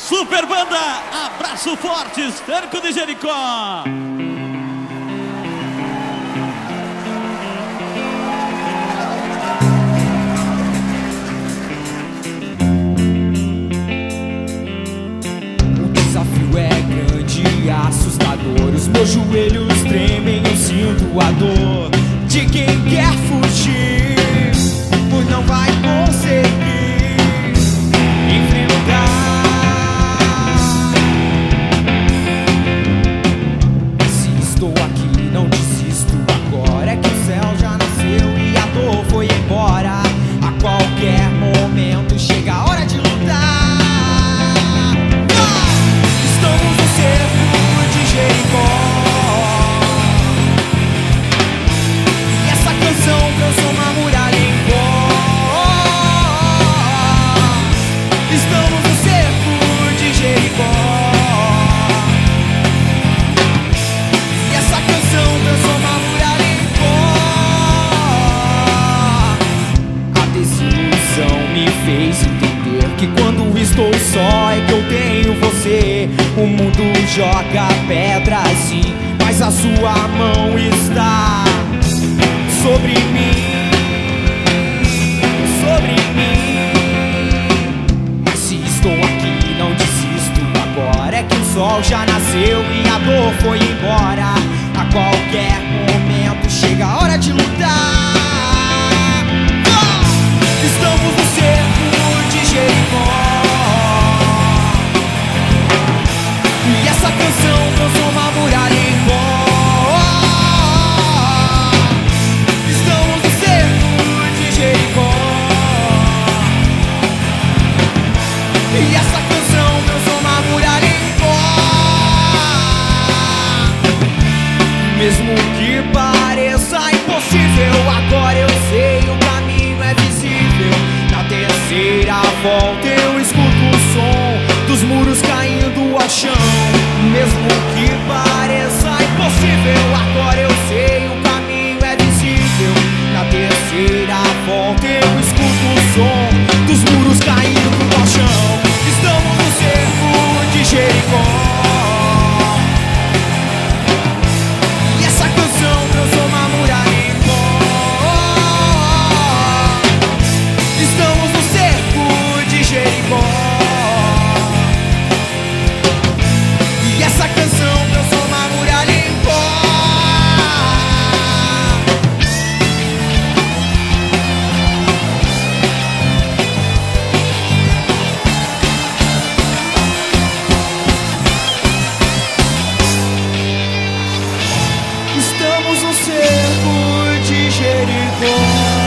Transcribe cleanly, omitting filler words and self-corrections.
Super Banda, abraço forte, Cerco de Jericó. O desafio é grande e assustador. Os meus joelhos tremem, eu sinto a dor de quem quer fugir, pois não vai conseguir enfrentar. Se estou aqui, não desisto agora. É que o céu já nasceu e a dor foi embora. A qualquer momento chega a hora de lutar. Estamos no cerco de Jericó, e essa canção transforma a muralha em pó. Estamos no cerco de Jericó, e essa canção transforma a muralha em pó. A desilusão me fez entender que quando estou só é que eu tenho você. O mundo joga pedras sim, mas a sua mão está sobre mim, sobre mim. Mas se estou aqui, não desisto agora. É que o sol já nasceu e a dor foi embora. A qualquer momento chega a hora de lutar. Estamos no cerco de Jericó, e essa canção transforma a muralha em pó. Estamos no cerco de Jericó, e essa canção transforma a muralha em pó. Mesmo que pareça impossível, agora eu sei, o caminho é visível. Na terceira volta eu escuto o som dos muros caindo ao chão. Mesmo que pareça impossível, agora eu sei, o caminho é visível. Na terceira volta eu escuto o som dos muros caindo ao chão. Estamos no cerco de Jericó, e essa canção transforma a muralha em pó. Estamos no cerco de Jericó, e essa canção transforma a muralha em pó. Estamos no cerco de Jericó.